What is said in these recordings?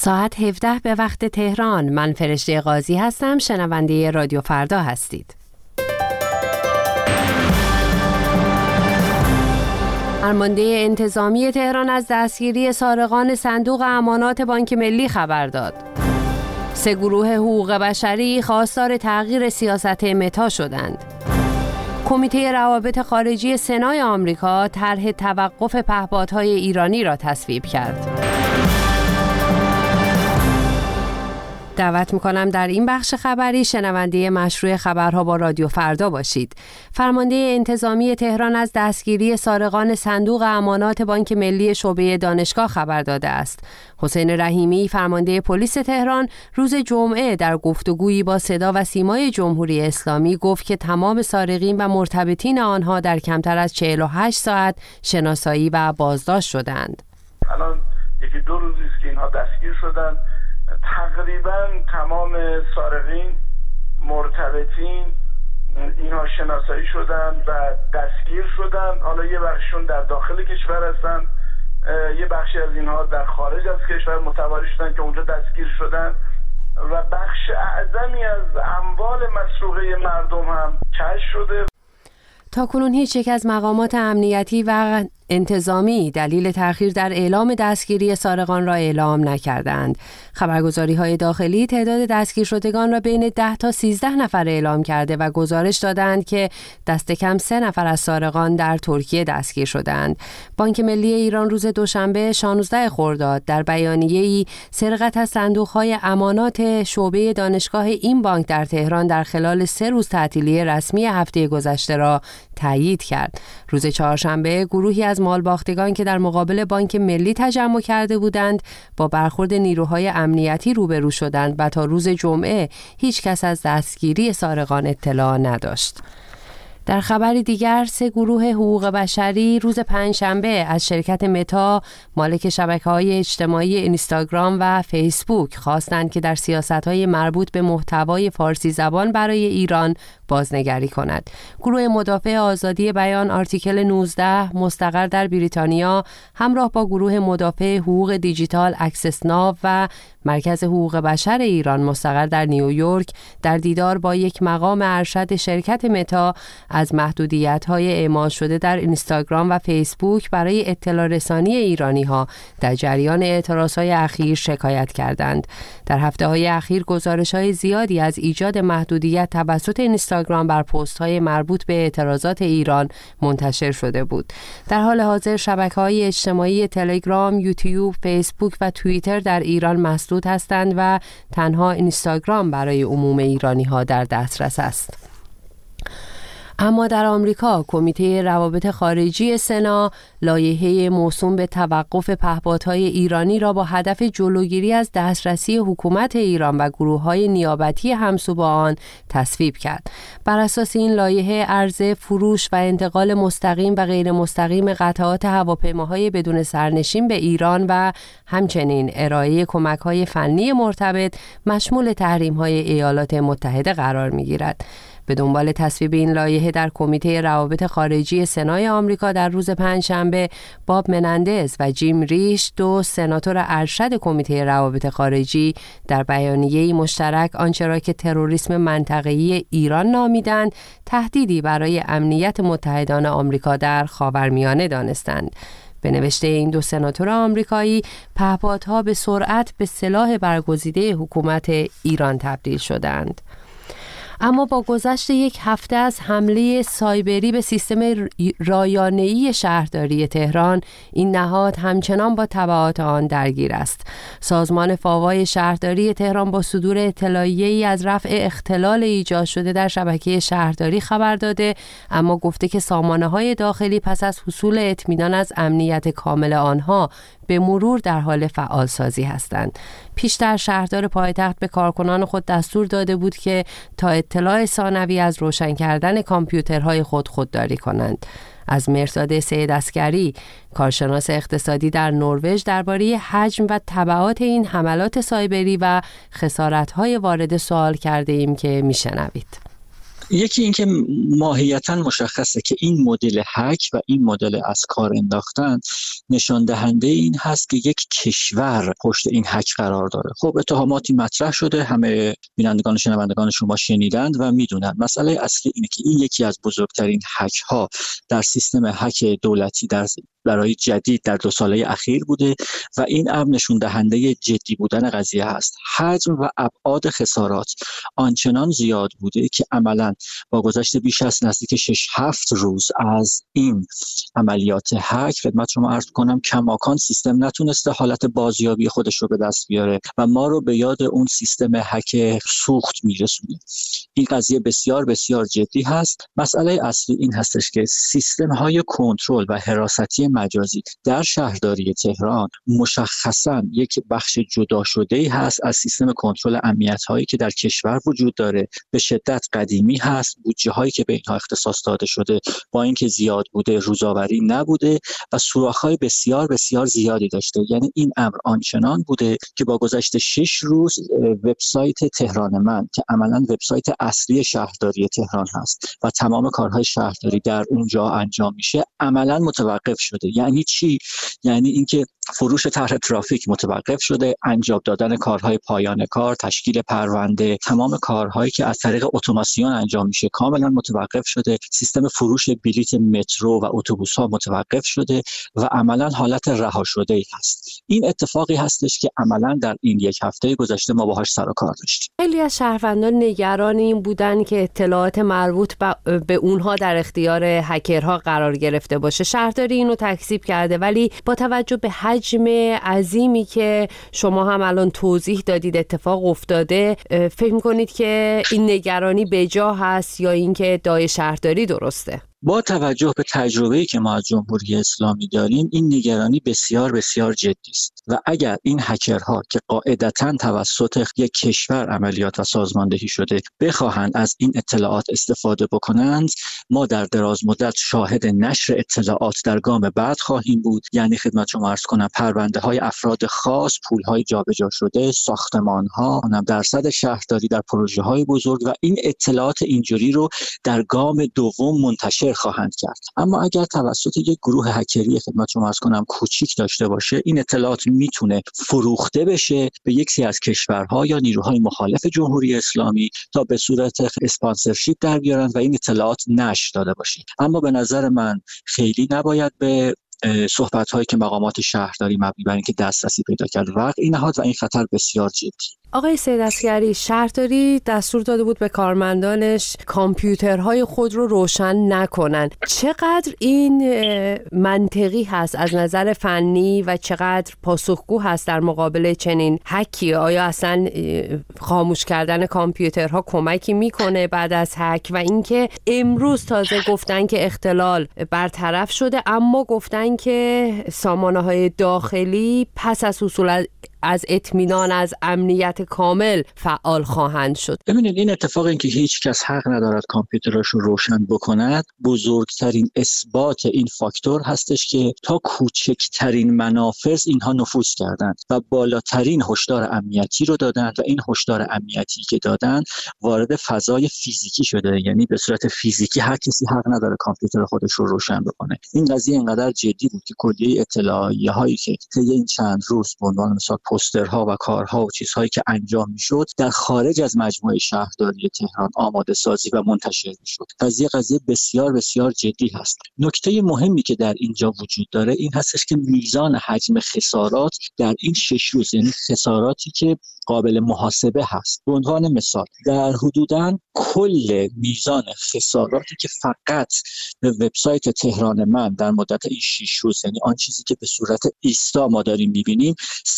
ساعت 17 به وقت تهران. من فرشته قاضی هستم. شنونده رادیو فردا هستید. فرمانده انتظامی تهران از دستگیری سارقان صندوق امانات بانک ملی خبر داد. 3 گروه حقوق بشری خواستار تغییر سیاست متا شدند. کمیته روابط خارجی سنای آمریکا طرح توقف پهپادهای ایرانی را تصویب کرد. دعوت میکنم در این بخش خبری شنونده مشروع خبرها با رادیو فردا باشید. فرمانده انتظامی تهران از دستگیری سارقان صندوق امانات بانک ملی شعبه دانشگاه خبر داده است. حسین رحیمی فرمانده پلیس تهران روز جمعه در گفتگویی با صدا و سیمای جمهوری اسلامی گفت که تمام سارقین و مرتبطین آنها در کمتر از 48 ساعت شناسایی و بازداشت شدند. الان 1-2 روزی است که اینها دستگیر شدند. تقریبا تمام سارقین مرتبطین اینها شناسایی شدن و دستگیر شدن. حالا یه بخششون در داخل کشور هستن، یه بخشی از اینها در خارج از کشور متواری شدن که اونجا دستگیر شدن و بخش اعظمی از اموال مسروقه مردم هم کشف شده. تاکنون هیچ یک از مقامات امنیتی و انتظامی دلیل تأخیر در اعلام دستگیری سارقان را اعلام نکردند. خبرگزاری‌های داخلی تعداد دستگیر شدگان را بین 10 تا 13 نفر اعلام کرده و گزارش دادند که دست کم 3 نفر از سارقان در ترکیه دستگیر شدند. بانک ملی ایران روز دوشنبه 16 خرداد در بیانیه‌ای سرقت از صندوق‌های امانات شعبه دانشگاه این بانک در تهران در خلال 3 روز تعطیلی رسمی هفته گذشته را تایید کرد. روز چهارشنبه گروهی از مالباختگان که در مقابل بانک ملی تجمع کرده بودند با برخورد نیروهای امنیتی روبرو شدند و تا روز جمعه هیچ کس از دستگیری سارقان اطلاع نداشت. در خبری دیگر 3 گروه حقوق بشری روز پنجشنبه از شرکت متا مالک شبکه‌های اجتماعی اینستاگرام و فیسبوک خواستند که در سیاست‌های مربوط به محتوای فارسی زبان برای ایران بازنگری کند. گروه مدافع آزادی بیان آرتیکل 19 مستقر در بریتانیا همراه با گروه مدافع حقوق دیجیتال اکسس ناو و مرکز حقوق بشر ایران مستقر در نیویورک در دیدار با یک مقام ارشد شرکت متا از محدودیت‌های اعمال شده در اینستاگرام و فیسبوک برای اطلاع رسانی ایرانی‌ها در جریان اعتراض‌های اخیر شکایت کردند. در هفته‌های اخیر گزارش‌های زیادی از ایجاد محدودیت توسط اینستاگرام بر پست‌های مربوط به اعتراضات ایران منتشر شده بود. در حال حاضر شبکه‌های اجتماعی تلگرام، یوتیوب، فیسبوک و توییتر در ایران مسدود هستند و تنها اینستاگرام برای عموم ایرانی‌ها در دسترس است. اما در آمریکا کمیته روابط خارجی سنا لایحه موسوم به توقف پهپادهای ایرانی را با هدف جلوگیری از دسترسی حکومت ایران و گروه‌های نیابتی همسو با آن تصویب کرد. بر اساس این لایحه عرضه، فروش و انتقال مستقیم و غیر مستقیم قطعات هواپیماهای بدون سرنشین به ایران و همچنین ارائه کمک‌های فنی مرتبط مشمول تحریم‌های ایالات متحده قرار می‌گیرد. به دنبال تصویب این لایحه در کمیته روابط خارجی سنای آمریکا در روز پنجشنبه باب منندز و جیم ریش، 2 سناتور ارشد کمیته روابط خارجی، در بیانیه‌ای مشترک آنچه را که تروریسم منطقه‌ای ایران نامیدند تهدیدی برای امنیت متحدان آمریکا در خاورمیانه دانستند. به نوشته این 2 سناتور آمریکایی، پهپادها به سرعت به سلاح برگزیده حکومت ایران تبدیل شدند. اما با گذشت یک هفته از حمله سایبری به سیستم رایانه‌ای شهرداری تهران، این نهاد همچنان با تبعات آن درگیر است. سازمان فاوای شهرداری تهران با صدور اطلاعیه‌ای از رفع اختلال ایجاد شده در شبکه شهرداری خبر داده، اما گفته که سامانه‌های داخلی پس از حصول اطمینان از امنیت کامل آنها به مرور در حال فعالسازی هستند. پیشتر شهردار پایتخت به کارکنان خود دستور داده بود که تا اطلاع ثانوی از روشن کردن کامپیوترهای خود خودداری کنند. از مهرزاد سید عسگری، کارشناس اقتصادی در نروژ، درباره حجم و تبعات این حملات سایبری و خسارت‌های وارد سوال کرده ایم که میشنوید. یکی این که ماهیتاً مشخصه که این مدل هک و این مدل از کار انداختن نشان دهنده این هست که یک کشور پشت این هک قرار داره. خب اتهاماتی مطرح شده، همه بینندگان و شنوندگان شما شنیدند و میدونن. مسئله اصلی اینه که این یکی از بزرگترین هک ها در سیستم هک دولتی برای جدید در 2 ساله اخیر بوده و این امر نشون دهنده جدی بودن قضیه هست. حجم و ابعاد خسارات آنچنان زیاد بوده که عملاً با گذشت بیش از نزدیک 6-7 روز از این عملیات هک، خدمت شما عرض کنم کماکان سیستم نتونسته حالت بازیابی خودش رو به دست بیاره و ما رو به یاد اون سیستم هک سوخت میرسونه. این قضیه بسیار بسیار جدی هست. مسئله اصلی این هستش که سیستم های کنترل و حراستی مجازی در شهرداری تهران مشخصاً یک بخش جدا شده‌ای هست از سیستم کنترل امنیت هایی که در کشور وجود داره. به شدت قدیمی هست. بودجه هایی که به اینها اختصاص داده شده با اینکه زیاد بوده روزآوری نبوده و سوراخ‌های بسیار بسیار زیادی داشته. یعنی این امر آنچنان بوده که با گذشت 6 روز وبسایت تهران من که عملاً وبسایت اصلی شهرداری تهران هست و تمام کارهای شهرداری در اونجا انجام میشه عملاً متوقف شده. یعنی چی؟ یعنی اینکه فروش طرح ترافیک متوقف شده، انجام دادن کارهای پایان کار، تشکیل پرونده، تمام کارهایی که از طریق اتوماسیون انجام میشه کاملا متوقف شده. سیستم فروش بلیت مترو و اتوبوس‌ها متوقف شده و عملا حالت رها شده‌ای هست. این اتفاقی هستش که عملا در این 1 هفته گذشته ما باهاش سر و کار داشتیم. خیلی از شهروندان نگران این بودن که اطلاعات مربوط به اونها در اختیار هکرها قرار گرفته باشه. شهرداری اینو تکذیب کرده، ولی با توجه به حجم عظیمی که شما هم الان توضیح دادید اتفاق افتاده، فکر کنید که این نگرانی بجا هست یا اینکه ادعای شهرداری درسته؟ با توجه به تجربه‌ای که ما از جمهوری اسلامی داریم این نگرانی بسیار بسیار جدی است و اگر این هکرها که قاعدتاً توسط یک کشور عملیات و سازماندهی شده بخواهند از این اطلاعات استفاده بکنند، ما در دراز مدت شاهد نشر اطلاعات در گام بعد خواهیم بود. یعنی خدمت شما عرض کنم پرونده‌های افراد خاص، پول‌های جابجا شده، ساختمان‌ها، درصد شهرداری در پروژه‌های بزرگ و این اطلاعات اینجوری رو در گام دوم منتشر خواهند کرد. اما اگر توسط یک گروه هکری خدمت شما عرض کنم کوچیک داشته باشه، این اطلاعات میتونه فروخته بشه به یک سری از کشورها یا نیروهای مخالف جمهوری اسلامی تا به صورت اسپانسرشیپ در بیارن و این اطلاعات نشر داده باشه. اما به نظر من خیلی نباید به صحبت‌هایی که مقامات شهرداری مبنی بر اینکه دسترسی پیدا کرد وقع نهاد و این خطر بسیار جدی. آقای سیدعسگری، شهرداری دستور داده بود به کارمندانش کامپیوترهای خود رو روشن نکنن. چقدر این منطقی هست از نظر فنی و چقدر پاسخگو هست در مقابل چنین هکی؟ آیا اصلا خاموش کردن کامپیوترها کمکی میکنه بعد از هک؟ و اینکه امروز تازه گفتن که اختلال برطرف شده، اما گفتن که سامانه‌های داخلی پس از حصول از اطمینان از امنیت کامل فعال خواهند شد. ببینید این اتفاق این که هیچ کس حق ندارد کامپیوترش رو روشن بکند بزرگترین اثبات این فاکتور هستش که تا کوچکترین منافذ اینها نفوذ کردند و بالاترین هشدار امنیتی رو دادند و این هشدار امنیتی که دادند وارد فضای فیزیکی شده. یعنی به صورت فیزیکی هر کسی حق نداره کامپیوتر خودش رو روشن بکنه. این قضیه اینقدر جدی بود که کلیه اطلاعیه هایی که طی این چند روز به عنوان مثال پوسترها و کارها و چیزهایی که انجام میشد در خارج از مجموعه شهرداری تهران آماده سازی و منتشر میشد. قضیه بسیار بسیار جدی هست. نکته مهمی که در اینجا وجود داره این هستش که میزان حجم خسارات در این 6 روز، یعنی خساراتی که قابل محاسبه هست. به عنوان مثال در حدوداً کل میزان خساراتی که فقط به وبسایت تهران من در مدت این 6 روز، یعنی آن چیزی که به صورت ایستا ما داریم می‌بینیم،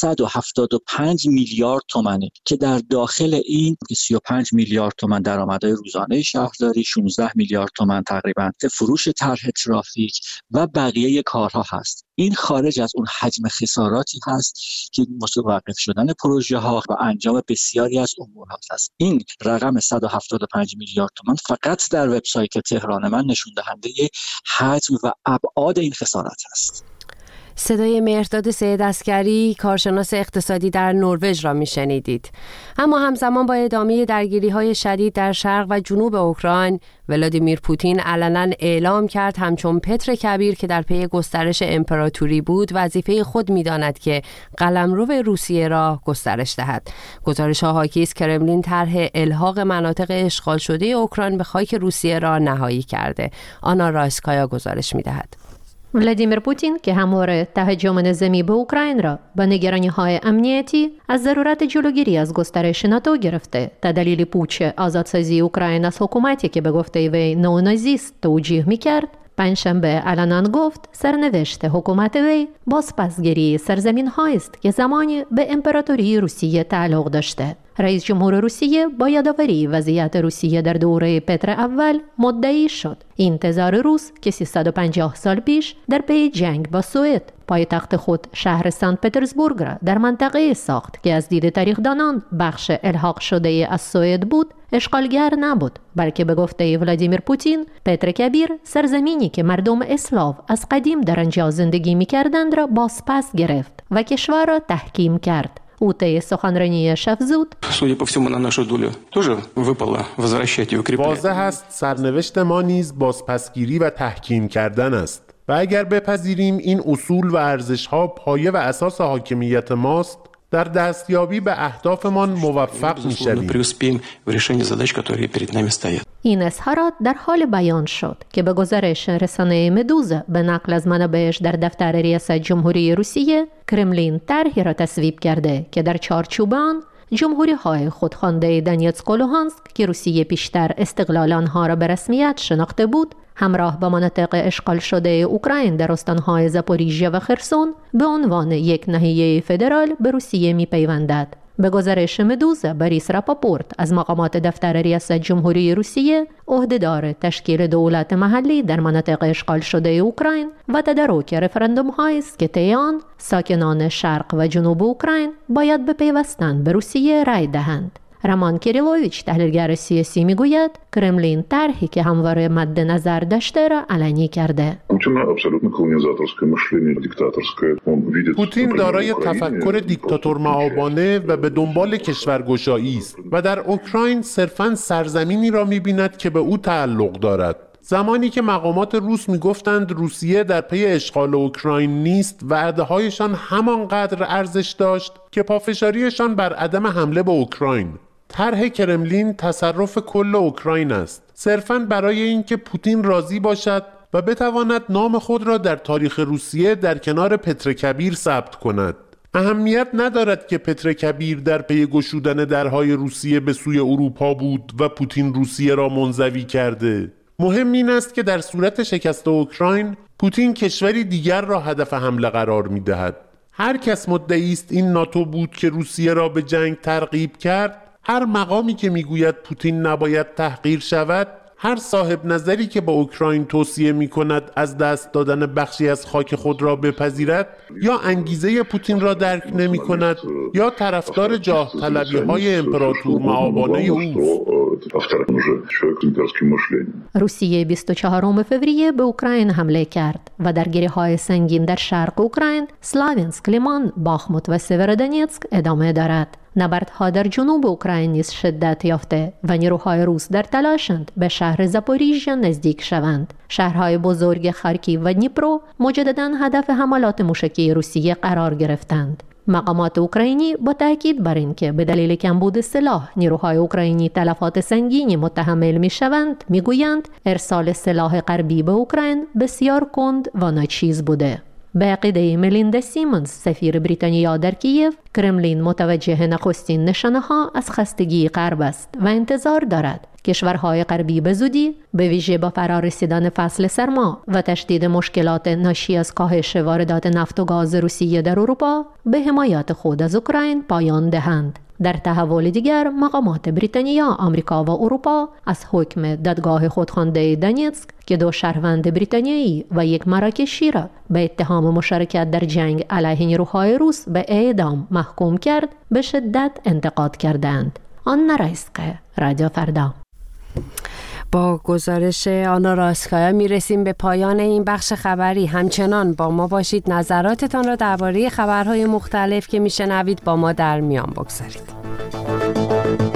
175 میلیارد تومانه که در داخل این 35 میلیارد تومان درآمدهای روزانه شهرداری، 16 میلیارد تومان تقریباً فروش طرح ترافیک و بقیه کارها هست. این خارج از اون حجم خساراتی هست که متوقف شدن پروژه ها و انجام بسیاری از امور هست. این رقم 175 میلیارد تومان فقط در وبسایت تهران من نشون دهنده حجم و ابعاد این خسارت هست. صدای مهرداد سید عسکری، کارشناس اقتصادی در نروژ را میشنیدید. اما همزمان با ادامه درگیری‌های شدید در شرق و جنوب اوکراین، ولادیمیر پوتین علنا اعلام کرد همچون پتر کبیر که در پی گسترش امپراتوری بود، وظیفه خود می‌داند که قلمرو روسیه را گسترش دهد. گزارش‌ها حاکی است کرملین طرح الحاق مناطق اشغال شده اوکراین به خاک روسیه را نهایی کرده. آنا رایسکایا گزارش می‌دهد. ولادیمیر پوتین که همواره تهاجم نظامی به اوکراین را با نگرانی‌های امنیتی از ضرورت جلوگیری از گسترش ناتو گرفته تا دلیل پوچ آزادسازی اوکراین از حکومتی که به گفته وی نئونازیست توجیه می‌کرد، پنجشنبه علنا گفت سرنوشت حکومت وی بازپسگیری سرزمین‌هایی است که زمانی به امپراتوری روسیه تعلق داشته. رئیس جمهور روسیه با یادآوری وضعیت روسیه در دوره پتر اول مدعی شد این تزار روس که 350 سال پیش در پی جنگ با سوئد پایتخت خود شهر سنت پترزبورگ را در منطقه ساخت که از دید تاریخ‌دانان بخش الحاق شده از سوئد بود، اشغالگر نبود، بلکه به گفته ولادیمیر پوتین پتر کبیر سرزمینی که مردم اسلاو از قدیم در آنجا زندگی می‌کردند را بازپس گرفت و کشور را تحکیم کرد. او طی سخنرانی شب زود واضح است سرنوشت ما نیز بازپسگیری و تحکیم کردن است و اگر بپذیریم این اصول و ارزش‌ها پایه و اساس حاکمیت ماست، در دستیابی به اهدافمان موفق می‌شویم. این اظهارات در حال بیان شد که به گزارش رسانه مدوزا به نقل از منابعش در دفتر ریاست جمهوری روسیه، کرملین طرحی را تصویب کرده که در چارچوب آن جمهوری‌های خودخوانده دونیتسک و لوهانسک که روسیه پیشتر استقلال آنها را به رسمیت شناخته بود، همراه با مناطق اشغال شده اوکراین در استان‌های زاپوریژیا و خرسون به عنوان یک ناحیه فدرال به روسیه می‌پیوندد. به گزارش مدوزا، بوریس راپاپورت از مقامات دفتر ریاست جمهوری روسیه عهدهدار تشکیل دولت محلی در مناطق اشغال شده اوکراین و تدارک رفراندوم‌هایی است که طی آن ساکنان شرق و جنوب اوکراین باید به پیوستن به روسیه رای دهند. رامان کیریلوویچ تحلیلگر سیاسی میگوید کرملین طرحی که همواره مد نظر داشته را علنی کرده. پوتین دارای تفکر دیکتاتور مآبانه و به دنبال کشورگشایی است و در اوکراین صرفاً سرزمینی را می‌بیند که به او تعلق دارد. زمانی که مقامات روس میگفتند روسیه در پی اشغال اوکراین نیست، وعده‌هایشان همانقدر ارزش داشت که پافشاریشان بر عدم حمله به اوکراین. طرح کرملین تصرف کل اوکراین است، صرفاً برای اینکه پوتین راضی باشد و بتواند نام خود را در تاریخ روسیه در کنار پتر کبیر ثبت کند. اهمیت ندارد که پتر کبیر در پی گشودن درهای روسیه به سوی اروپا بود و پوتین روسیه را منزوی کرده. مهم این است که در صورت شکست اوکراین، پوتین کشوری دیگر را هدف حمله قرار می‌دهد. هر کس مدعی است این ناتو بود که روسیه را به جنگ ترغیب کرد. هر مقامی که میگوید پوتین نباید تحقیر شود، هر صاحب نظری که به اوکراین توصیه می‌کند از دست دادن بخشی از خاک خود را بپذیرد، یا انگیزه پوتین را درک نمی‌کند یا طرفدار جاه طلبی‌های امپراتور مآبانه اوست. روسیه 24 فوریه به اوکراین حمله کرد و درگیری‌های سنگین در شرق اوکراین، سلاوینسک، لیمان، باخموت و سیورودونیتسک ادامه دارد. نبردها در جنوب اوکراین نیز شدت یافته و نیروهای روس در تلاشند به شهر زاپوریژیا نزدیک شوند. شهرهای بزرگ خارکیو و دنیپرو مجدداً هدف حملات موشکی روسیه قرار گرفتند. مقامات اوکراینی با تاکید بر اینکه به دلیل کمبود سلاح نیروهای اوکراینی تلفات سنگینی متحمل می‌شوند، میگویند ارسال سلاح غربی به اوکراین بسیار کند و ناچیز بوده. به عقیده ملیندا سیمونز، سفیر بریتانیا در کیف، کرملین متوجه نخستین نشانه‌ها از خستگی غرب است و انتظار دارد کشورهای غربی به زودی به ویژه با فرارسیدن فصل سرما و تشدید مشکلات ناشی از کاهش واردات نفت و گاز روسیه در اروپا به حمایت خود از اوکراین پایان دهند. در تحول دیگر، مقامات بریتانیا، آمریکا و اروپا از حکم دادگاه خودخوانده دونیتسک که 2 شهروند بریتانیایی و 1 مراکشی را به اتهام مشارکت در جنگ علیه نیروهای روس به اعدام محکوم کرد، به شدت انتقاد کردند. آنا رایسکایا، رادیو فردا. با گزارش آنا راسکایا میرسیم به پایان این بخش خبری. همچنان با ما باشید، نظراتتان را درباره خبرهای مختلف که میشنوید با ما در میان بگذارید.